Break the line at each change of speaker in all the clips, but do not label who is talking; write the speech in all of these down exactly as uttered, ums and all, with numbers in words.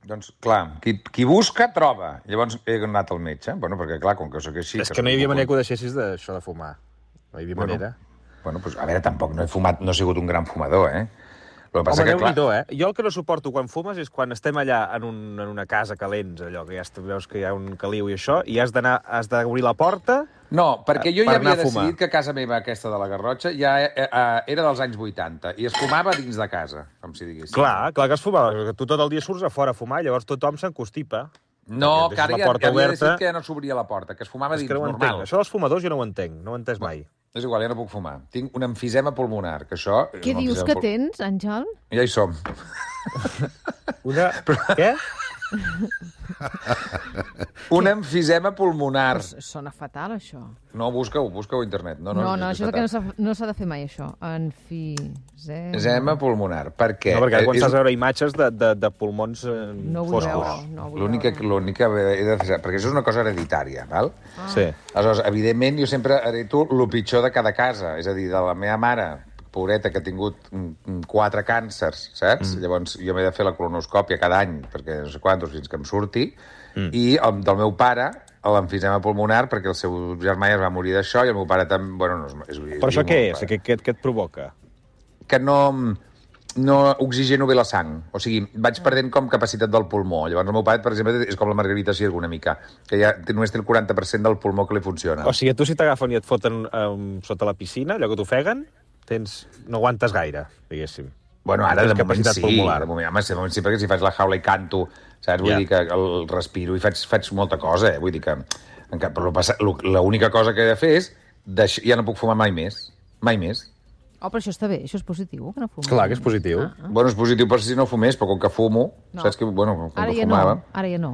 Doncs, clar, qui, qui busca, troba. Llavors he anat al metge. Bueno, perquè, clar, com que soc així...
És que, que no hi havia manera que ho deixessis d'això de fumar. No hi havia
bueno,
manera.
Bueno, doncs, a veure, tampoc no he fumat, no he sigut un gran fumador, eh? Lo que passa
Home,
que, clar...
Déu-n'hi-do, eh? Jo el que no suporto quan fumes és quan estem allà en, un, en una casa calents, allò, que ja veus que hi ha un caliu i això, i has d'anar, has d'obrir la porta...
No, perquè jo
per
ja havia
anar a fumar.
decidit que casa meva, aquesta de la Garrotxa, ja eh, eh, era dels anys vuitanta, i es fumava dins de casa, com si diguéssim.
Clar, clar que es fumava. Que tu tot el dia surts a fora a fumar, llavors tothom s'encostipa.
No, que ara ja, ja havia decidit que ja no s'obria la porta, que es fumava
és
dins,
que no ho
normal.
entenc. Això dels fumadors jo no ho entenc, no ho he entès mai.
És igual, ja no puc fumar. Tinc un emfisema pulmonar, que això...
Què dius que tens, Àngel?
Ja hi som.
Una... Què?
Un emfisema pulmonar.
Però sona fatal, això.
No, busca-ho, busca-ho a internet. No, no,
No, no,
és
això és el que
fatal.
no s'ha no de fer mai, això. Enfisema...
Emfisema pulmonar. Per què?
No, perquè ara quan
És-
estàs a veure imatges de, de, de pulmons eh,
No vull
foscos.
veure, no vull
L'única
veure.
l'única he de fer... Perquè això és una cosa hereditària, val?
Ah.
Sí.
Aleshores, evidentment, jo sempre hereto el pitjor de cada casa. És a dir, de la meva mare, pobreta, que ha tingut mm, quatre càncers, saps? Mm. Llavors, jo m'he de fer la colonoscòpia cada any, perquè no sé quantos, fins que em surti. Mm. I el, del meu pare, l'emfisema pulmonar, perquè el seu germà ja es va morir d'això, i el meu pare també... Bueno, no, és, és,
Però això
és
què
molt
és?
pare.
Què, què, què et provoca?
Que no, no oxigeno bé la sang. O sigui, vaig perdent com capacitat del pulmó. Llavors el meu pare, per exemple, és com la Margarita Sirgu una mica, que ja només té el quaranta per cent del pulmó que li funciona.
O sigui, tu si t'agafen i et foten um, sota la piscina, allò que t'ofeguen, tens... no aguantes gaire, diguéssim.
Bueno, ara
Tens
de moment
capacitat
sí,
pulmonar.
de moment, home, sí, de moment sí, perquè si faig la jaula i canto, saps? Vull
Ja.
dir que el respiro i faig, faig molta cosa, eh? Vull dir que... encara- Però l'única cosa que he de fer és... Deix... Ja no puc fumar mai més. Mai més.
Oh, però això està bé, això és positiu, que no fumis.
Clar que és positiu.
Ah.
Bueno, és positiu per si no fumés, però com que fumo,
No.
saps que... Bueno, com
Ara
que
ja
fumava...
no, ara ja no.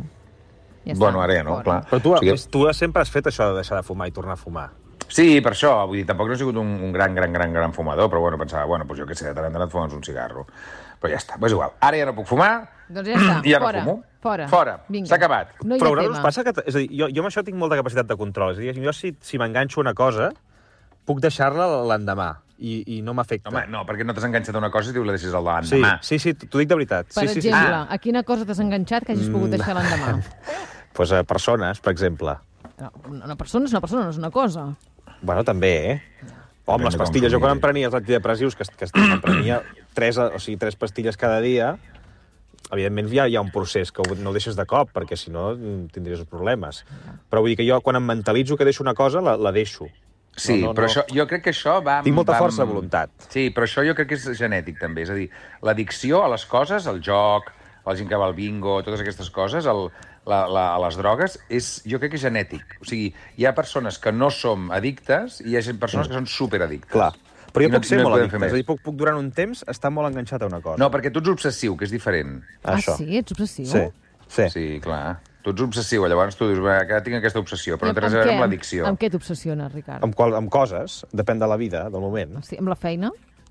Ja
Bueno,
està,
ara ja no,
fora.
clar.
Però tu,
O sigui-
tu sempre has fet això de deixar de fumar i tornar a fumar.
Sí, per això, vull dir, tampoc no he sigut un, un gran, gran, gran, gran fumador, però bueno, pensava, bueno, doncs jo què sé, de tant en tant et fumes un cigarro. Però ja està, però és igual. Ara ja no puc fumar,
Doncs ja està,
i ja
fora,
no fumo.
fora.
Fora,
Vinga.
s'ha acabat.
No hi
Però
ha
a vosaltres
tema.
us passa que... És a dir, jo, jo amb això tinc molta capacitat de control. És a dir, jo si, si m'enganxo una cosa, puc deixar-la l'endemà i, i no m'afecta.
Home, no, perquè no t'has enganxat a una cosa i diu la deixes al
sí,
l'endemà.
sí, sí, t'ho dic de veritat.
Per
sí, sí,
exemple,
Ah.
a quina cosa t'has enganxat que hagis pogut deixar l'endemà?
Sí. Pues a persones, per exemple.
No, una persona és una persona, no és una cosa.
Bueno, també, eh? O amb
Depèn
les
de com
pastilles. Jo quan em
fumis.
prenia els antidepressius, que, que em prenia tres, o sigui, tres pastilles cada dia, evidentment hi ha, hi ha un procés que no ho deixes de cop, perquè si no tindries problemes. Però vull dir que jo, quan em mentalitzo que deixo una cosa, la, la deixo.
Sí,
No, no,
però
no.
això, jo crec que això va... amb-
Tinc molta
va amb-
força de voluntat.
Sí, però això jo crec que és genètic, també. És a dir, l'addicció a les coses, al joc, a la gent que va al bingo, totes aquestes coses, el, la, la, a les drogues, és, jo crec que és genètic. O sigui, hi ha persones que no som addictes i hi ha gent- persones que són superaddictes.
Clar. Però jo
I no-
puc ser
no hi
molt
podem
addicte.
fer
És a
més.
dir, puc, puc durant un temps estar molt enganxat a una cosa.
No, perquè tu ets obsessiu, que és diferent.
Això.
Ah, sí? Ets obsessiu?
Sí, sí.
Sí, clar. Tu ets obsessiu, llavors tu dius, "Va, que tinc aquesta obsessió, però no té res a veure amb l'addicció.
Amb què t'obsessiona, Ricard?
Amb, qual, amb coses, depèn de la vida, del moment.
Sí, amb la feina?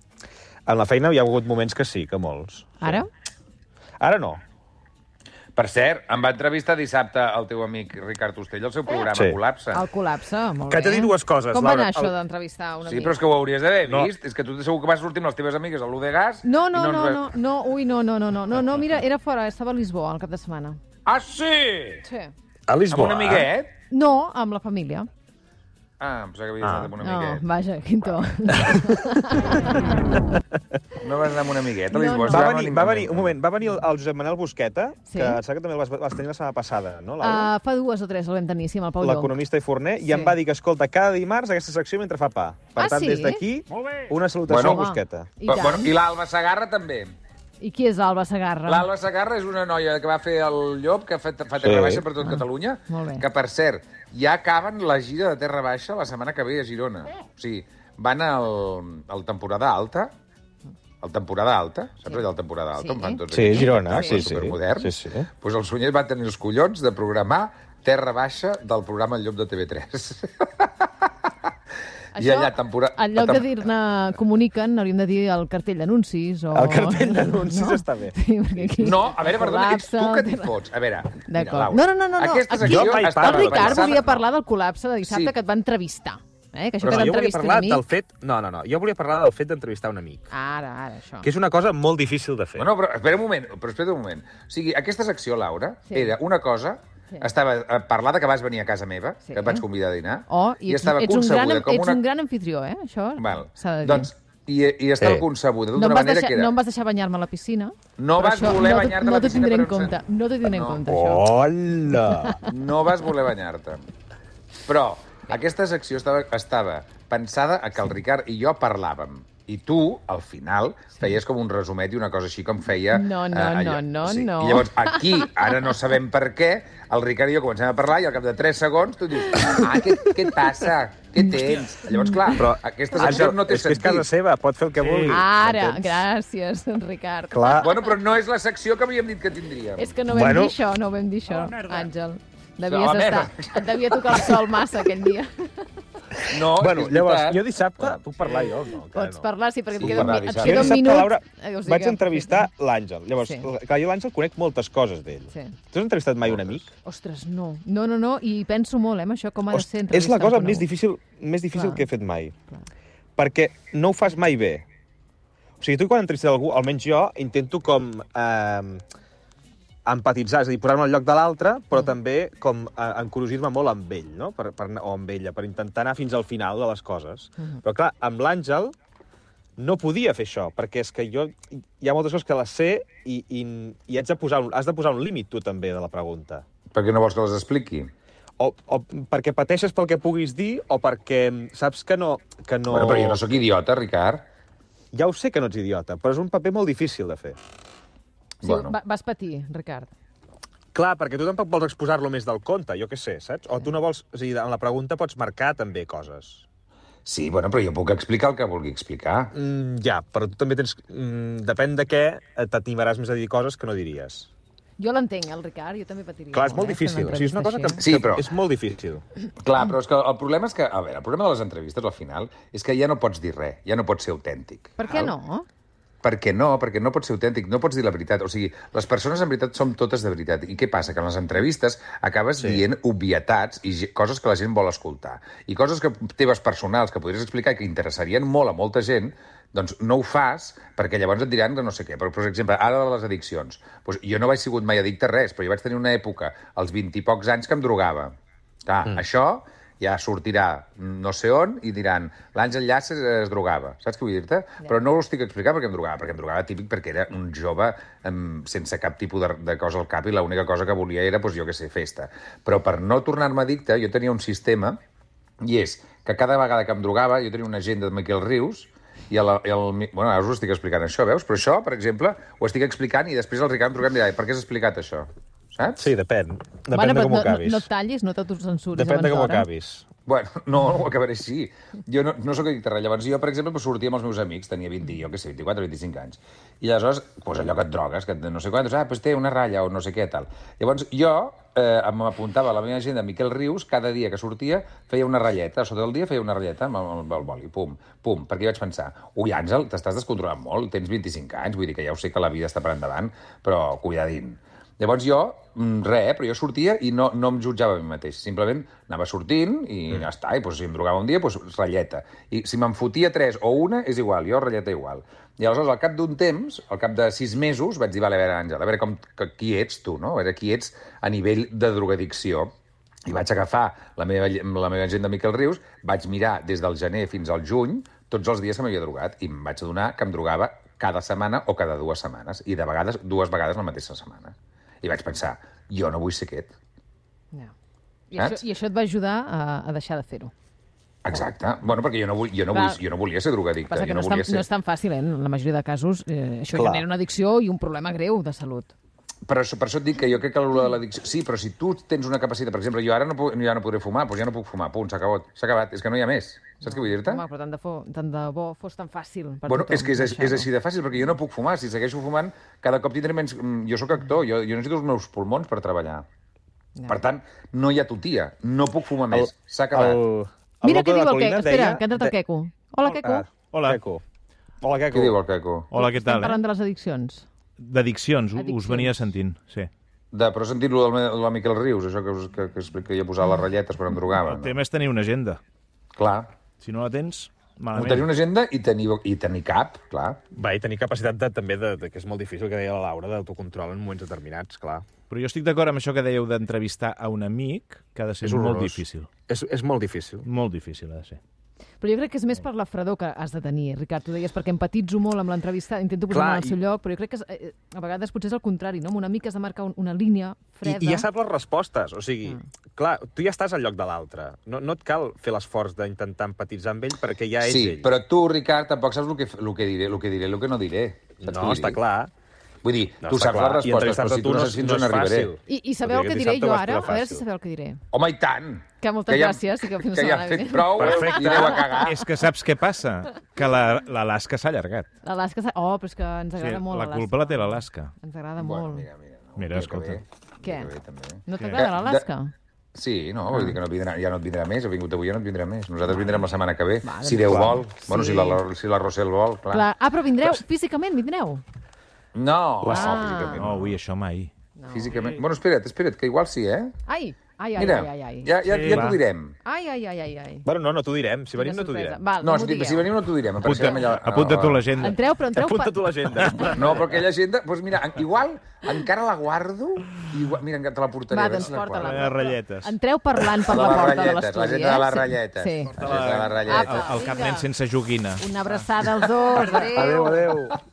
En la feina hi ha hagut moments que sí, que molts.
Ara?
Ara no.
Per cert, em va entrevistar dissabte el teu amic Ricard Ostell al seu programa
Sí.
Col·lapse.
El col·lapse, molt
Que
bé.
t'he dit dues coses,
Com va
Laura.
anar això
El-
d'entrevistar un
Sí,
amic?
però és que ho hauries d'haver
No.
vist. És que tu segur que vas sortir amb les teves amigues a l'U de Gas...
No,
i
no,
ens
no,
va-
no, no, ui, no, no, no, no, no, no, mira, era fora, estava a Lisboa el cap de setmana.
Ah, sí?
Sí.
A
Amb
Lisboa.
un amiguet?
No, amb la família.
Ah, em pensava que havies
Ah.
anat amb un
No,
amiguet.
vaja, quin to.
No vas anar amb un amiguet a
No,
Lisboa?
no.
Va
Estava
venir,
amb
va
un
venir,
amic.
un moment, va venir el, el Josep Manel Busqueta,
Sí.
que em sembla que també el vas, vas tenir la setmana passada, no, Laura?
Uh, fa dues o tres el vam tenir, sí, amb el Pau Llong.
L'economista i forner,
Sí.
i em va dir que, escolta, cada dimarts aquesta secció mentre fa pa. Per
Ah,
tant,
sí?
des d'aquí, una salutació
Bueno,
a Busqueta.
I
Però,
tant.
bueno, I l'Alba Segarra també.
I qui és Alba Segarra?
L'Alba Segarra és una noia que va fer el Llop, que ha fet, fa
Sí.
Terra Baixa per tot Catalunya,
molt bé.
que, per cert, ja acaben la gira de Terra Baixa la setmana que ve a Girona. O sigui, van al, al temporada alta, al temporada alta, saps
Sí.
allà al temporada alta,
Sí.
on fan tots
Sí,
aquests
Girona,
espectacles
sí, sí.
supermoderns?
Sí, sí.
Doncs pues el Sunyer va tenir els collons de programar Terra Baixa del programa El Llop de T V tres. I allà, tempora...
en lloc
a
de
tem-
dir-ne comuniquen, hauríem de dir el cartell d'anuncis. O...
El cartell d'anuncis està bé.
Sí, perquè aquí...
No, a veure, perdona, ets tu que t'hi
Col·lapse,
fots. A veure, mira,
D'acord.
Laura,
No, no, no, no.
aquesta
Aquí
secció
Jo mai
està
parlo
el Ricard
pensada-
volia parlar del col·lapse de dissabte
Sí.
que et va entrevistar. Eh? Que això
Però
que
no, jo volia
t'entrevisti un
parlar
amic...
del fet... No, no, no. Jo volia parlar del fet d'entrevistar un amic.
Ara, ara, això.
Que és una cosa molt difícil de fer.
Bueno, però espera un moment, però espera un moment. O sigui, aquesta secció, Laura,
Sí.
era una cosa...
Sí.
Estava a parlar de que vas venir a casa meva,
Sí.
que et vaig convidar a dinar,
Oh, i,
i
ets,
estava
ets, un gran,
concebuda com
ets
una...
un gran anfitrió, eh? Això
Val.
s'ha de dir.
Doncs, i, i estava
Eh.
concebuda
no,
d'una
em vas
manera
deixar,
que era...
no em vas deixar banyar-me a la piscina.
No
però
vas
això
voler
no,
banyar-te a
no
la
t'ho
piscina,
tindré en
però em
compte.
sembla-
No t'ho tindré en
No.
compte, això.
Hola!
No vas voler banyar-te. Però aquesta secció estava, estava pensada a que el Ricard i jo parlàvem. I tu, al final, feies com un resumet i una cosa així com feia...
No, no,
eh,
no, no,
sí.
no.
I llavors, aquí, ara no sabem per què, el Ricard i jo comencem a parlar i al cap de tres segons tu dius, ah, què, què et passa? Què tens? Llavors, clar, però aquesta secció
Àngel,
no té
és que és
sentit.
casa seva, pot fer el que vulgui.
Ara,
m'entens?
gràcies, Ricard.
Clar.
Bueno, però no és la secció que havíem dit que tindríem.
És que no vam
Bueno.
dir això, no vam dir això, Àngel. Devies
A la
estar...
merda.
Et devia tocar el sol massa aquell dia.
No,
Bueno,
és
llavors,
veritat.
jo dissabte... Puc parlar jo? No, encara
Pots
no.
parlar, sí, perquè
Sí,
et queda un,
parlar,
mi- et
Vicent.
queda
Jo
un
dissabte,
minut.
Laura,
Eh, o sigui
vaig
que-
entrevistar l'Àngel. Llavors,
Sí.
clar, jo l'Àngel conec moltes coses d'ell.
Sí.
Tu has entrevistat mai un amic?
Ostres, no. No, no, no, i penso molt, eh, amb això, com ha de ser
Host, és
entrevistar
la cosa
un
més
conegut.
difícil, més difícil
Clar.
que he fet mai.
Clar.
Perquè no ho fas mai bé. O sigui, tu quan entrevistes algú, almenys jo, intento com eh, empatitzar, és a dir, posar-me al lloc de l'altre, però
Mm.
també com eh, encurosir-me molt amb ell, no? Per, per, o amb ella, per intentar anar fins al final de les coses.
Mhm.
Però clar, amb l'Àngel no podia fer això, perquè és que jo... Hi ha moltes coses que les sé i, i, i haig de posar un, has de posar un límit, tu, també, de la pregunta.
Perquè no vols que les expliqui?
O, o perquè pateixes pel que puguis dir, o perquè saps que no... Que no...
Bueno, però jo no sóc idiota, Ricard.
Ja ho sé que no ets idiota, però és un paper molt difícil de fer.
Sí,
Bueno.
va, vas patir, Ricard.
Clar, perquè tu tampoc vols exposar-lo més del compte, jo què sé, saps? O tu no vols... O sigui, en la pregunta pots marcar també coses.
Sí, bueno, però jo puc explicar el que vulgui explicar.
Mm, ja, però tu també tens... Mm, depèn de què t'animaràs més a dir coses que no diries.
Jo l'entenc, el Ricard, jo també patiria.
Clar, és molt
eh, fent
difícil.
una
O sigui, és una cosa que,
entrevista
Sí,
que
però-
és molt difícil.
Clar, però és que el problema és que... A veure, el problema de les entrevistes, al final, és que ja no pots dir res, ja no pots ser autèntic.
Per què
val?
no?
Perquè no, perquè no pots ser autèntic, no pots dir la veritat. O sigui, les persones en veritat som totes de veritat. I què passa? Que en les entrevistes acabes
Sí.
sí. dient obvietats i ge- coses que la gent vol escoltar. I coses que teves personals que podries explicar i que interessarien molt a molta gent, doncs no ho fas perquè llavors et diran que no sé què. Però, per exemple, ara de les addiccions. Doncs jo no vaig sigut mai addicte a res, però jo vaig tenir una època, als vint i pocs anys, que em drogava. Clar, mm. això ja sortirà no sé on i diran l'Àngel Llàcer es drogava. Saps què vull dir-te? Yeah. Però no ho estic explicant perquè em drogava, perquè em drogava típic perquè era un jove um, sense cap tipus de, de cosa al cap i l'única cosa que volia era, doncs, jo què sé, festa. Però per no tornar-me addicte, jo tenia un sistema i és que cada vegada que em drogava jo tenia una agenda de Miquel Rius i el, el, bueno, ara us ho estic explicant això, veus? Però això, per exemple, ho estic explicant i després el Ricard em truca i em dirà per què has explicat això? Saps?
Sí, depèn. Depèn
bueno,
de com
no,
ho acabis.
No, no et tallis, no t'autocensuris
Depèn de
abans
com ho
d'hora.
acabis.
Bueno, no, no ho acabaré així. Jo no, no sóc addicte a res. Llavors jo, per exemple, pues, sortia amb els meus amics, tenia vint, jo què sé, vint-i-quatre, vint-i-cinc anys. I aleshores, pues, allò que et drogues, que et- no sé quantos, ah, pues té una ratlla o no sé què, tal. Llavors jo eh, m'apuntava a la meva agenda Miquel Rius, cada dia que sortia feia una ratlleta, a sota del dia feia una ratlleta amb el, amb el boli, pum, pum, perquè vaig pensar, ui, Àngel, t'estàs descontrolant molt, tens vint-i-cinc anys, vull dir que ja ho sé que la vida està per endavant, però cuidadín. Llavors jo, mm, res, però jo sortia i no, no em jutjava a mi mateix. Simplement anava sortint i mm. ja està. I doncs, si em drogava un dia, doncs ratlleta. I si me'n fotia tres o una, és igual, jo ratlleta igual. I aleshores, al cap d'un temps, al cap de sis mesos, vaig dir, vale, a veure, Àngel, a veure com, que, qui ets tu, no? A veure qui ets a nivell de drogadicció. I vaig agafar la meva, la meva agenda de Miquel Rius, vaig mirar des del gener fins al juny tots els dies que m'havia drogat i em vaig adonar que em drogava cada setmana o cada dues setmanes. I de vegades, dues vegades la mateixa setmana. I vaig pensar, jo no vull ser aquest.
No. I, això, I això et va ajudar a, a deixar de fer-ho.
Exacte. Bueno, perquè jo no, vull, jo no,
Clar.
vull, jo no volia ser drogadicte.
Passa que
jo
no,
no,
és tan,
volia ser...
no és tan fàcil, eh? En la majoria de casos eh, això
Clar.
genera una addicció i un problema greu de salut.
Per això, per això et dic que jo crec que el de l'addicció... Sí, però si tu tens una capacitat... Per exemple, jo ara no, puc, ja no podré fumar, doncs ja no puc fumar, punt, s'ha acabat. S'ha acabat, és que no hi ha més. Saps què vull dir-te?
Home, però tant de, fo, tant de bo fos tan fàcil per
Bueno,
tothom.
és que és, és
deixar-ho.
així de fàcil, perquè jo no puc fumar. Si segueixo fumant, cada cop tindré menys... Jo sóc actor, jo, jo necessito els meus pulmons per treballar.
Ja.
Per tant, no hi ha tutia. No puc fumar més. S'ha acabat.
El, el
Mira
Loco
què
de
diu
la
el Queco.
Colina
Espera,
deia-
que ha entrat el
de-
Queco. Hola, Queco.
Ah,
Hola.
Queco. Hola, Queco.
Què diu el Queco?
Hola, què
Estem
tal,
parlant
eh?
de les addiccions.
D'addiccions, us
Addiccions.
venia sentint, sí.
De, però he sentit lo del, me- lo de Miquel Rius, això que, us- que, que explica que jo posava les ratlletes quan em drogava.
El tema és tenir una agenda.
Clar.
Si no la tens, malament.
Tenir una agenda i tenir, i tenir cap, clar.
Va, i tenir capacitat de, també, de, de, que és molt difícil, que deia la Laura, d'autocontrol en moments determinats, clar.
Però jo estic d'acord amb això que dèieu d'entrevistar a un amic, que ha de ser
És
molt
horrorós.
difícil.
És, és molt difícil.
Molt difícil ha de ser.
Però jo crec que és més per la fredor que has de tenir, Ricard. Tu deies, perquè empatitzo molt amb l'entrevista, intento posar-me
Clar,
al seu
i-
lloc, però jo crec que és, eh, a vegades potser és el contrari, no? Amb un amic has de marcar un, una línia
I,
freda.
I ja saps les respostes. O sigui,
Ah.
clar, tu ja estàs al lloc de l'altre. No, no et cal fer l'esforç d'intentar empatitzar amb ell perquè ja ets
Sí,
ell.
però tu, Ricard, tampoc saps el que, el que diré, el que diré, el que no diré. Saps què
No,
vull
està
dir?
clar.
Vull dir,
No,
tu
està
saps
clar.
les
I
respostes, però
entrevistar-te
si
tu
tu no
no
saps
és-
fins
no
on
és
arribaré.
fàcil.
I, I sabeu el
Perquè
que
aquest
diré
dissabte
jo
ho vas
ara?
posar
A veure
fàcil.
si sabeu el que diré.
Home, i tant!
Que moltes
ja,
gràcies, sí que em
que ja
sembla
has fet
bé.
prou
Perfecte.
i aneu a cagar.
És que saps què passa? Que la- l'Alaska s'ha allargat.
L'Alaska... s'ha- Oh, però és que ens
Sí,
agrada molt
la
l'Alaska.
culpa la té l'Alaska.
Ens agrada
Bueno,
molt.
mira, mira. No,
Mira,
que
escolta.
bé,
Què?
que bé, també.
No
Eh,
t'agrada l'Alaska?
de- Sí, no, vull dir que no et vindrà, ja no et vindrà més. Ha vingut avui, ja no et vindrà més. Nosaltres vindrem la setmana que ve.
Va,
si Déu
clar.
vol. Bueno,
Sí.
si la, si la Rosel vol, clar.
Clar. Ah, però vindreu físicament, vindreu?
No,
La-
no,
Ah.
físicament.
No, ui, això mai.
No.
Físicament. Bueno, espera't, espera't, que igual sí, eh?
Ai, ai, ai,
Mira,
ai, ai, ai.
ja, ja,
Sí,
ja
va.
t'ho direm.
Ai, ai, ai, ai, ai.
Bueno, no, no t'ho direm. Si venim
Quina
no t'ho
sorpresa.
direm.
Val,
No,
no,
si,
m'ho digueu.
si venim no t'ho direm.
Apunta,
Apareixem allà,
apunta tu
a-
l'agenda.
Entreu, però entreu...
Apunta
pa-
tu l'agenda.
No, però aquella agenda, doncs mira, en- igual encara la guardo, igual, mira, te la portaré.
Va,
a veure
doncs
si la
porta-la.
guardo.
Les ratlletes.
Entreu parlant per
La
la
de les
porta de
ratlletes,
l'estudi,
l'agenda de les
eh?
ratlletes.
Sí.
L'agenda de les ratlletes.
Apa.
El carnet sense joguina.
Una abraçada als dos. Adéu.
Adéu, adéu.